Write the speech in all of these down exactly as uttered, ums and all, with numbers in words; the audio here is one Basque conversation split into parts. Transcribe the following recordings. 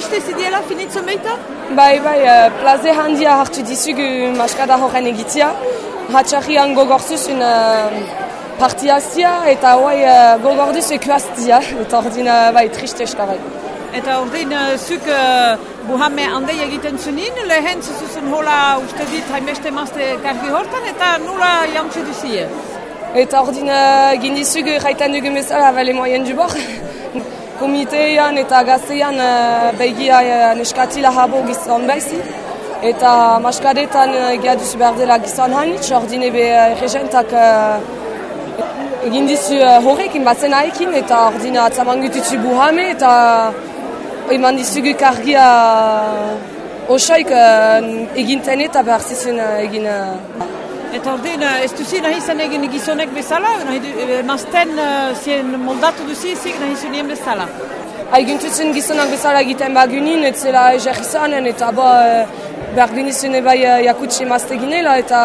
triste zidiela finitzen baita? Bai, bai, uh, plaze handia hartu dizugu maskada horren egitea. Hatxarrian gogorzuz un uh, partiazia eta hoai uh, gogorduz ekuaztia. Eta ordin, uh, bai, triste eskarai. Eta ordin, uh, zuk uh, buhame handei egiten zunin, lehen zuzun hola uste dit hainbeste mazte kargi hortan, eta nula jantzu duzie? Eta ordin, uh, gindizugu jaitan dugu bezala bale moyen du bor. Komitean eta gaztean uh, begia uh, neskatila habo gizon baizi. Eta maskadetan egia uh, duzu behar dela gizon hanitz, ordin ebe uh, regentak uh, egin dizu uh, horrekin batzen haekin, eta ordin atzaman gututzu buhame, eta eman dizugu kargia uh, osoik uh, eginten eta behar zizun uh, egin... Uh, Eta ordin, ez duzi nahi zen egin gizonek bezala, nahi du, mazten uh, zien moldatu duzi ezik nahi zunien bezala? Haiguntutzen gizonak bezala egiten bagunin, ez zela ezer izanen, eta ba, behar genizun ebai jakutsi mazte ginela, eta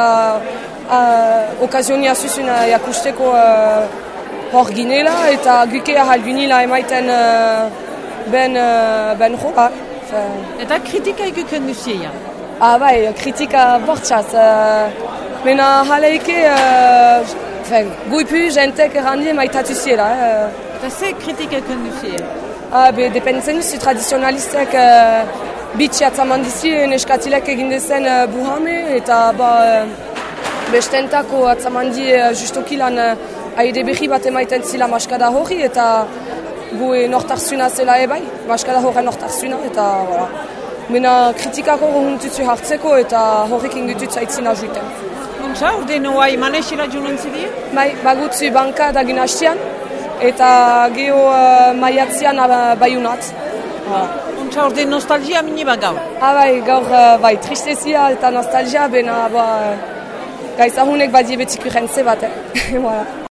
uh, okazionia zuzun uh, jakusteko uh, hor ginela, eta gukea halgunila emaiten uh, ben, uh, ben joa. Eta kritika eguken duzia? Ah bai, kritika bortxaz. Uh, Mena haleike, uh, guipu jentek errandie maitatu ziela. Uh. Eta ze kritika eken duzia? Ah, be, dependentzen duzu tradizionalistek uh, bitxi atzaman dizi neskatilek egin dezen uh, buhame, eta ba, uh, bestentako atzaman di uh, justokilan uh, aide berri bat emaiten zila maskada hori, eta gu e, nortarzuna zela ebai, maskada horren nortarzuna, eta voilà. Mena kritikako horretutzu hartzeko, eta horrekin gututzu aitzin ajuiten. Untza, urdin hoai manesila junen zidi? Bai, bagutzu banka da ginastian, eta geho uh, maiatzian uh, baiunat. Untza, urdin nostalgia mini bat gaur? Ah, bai, gaur uh, bai, tristezia eta nostalgia, bena ba, uh, gaizahunek badie betik urrentze bat, eh? Voilà.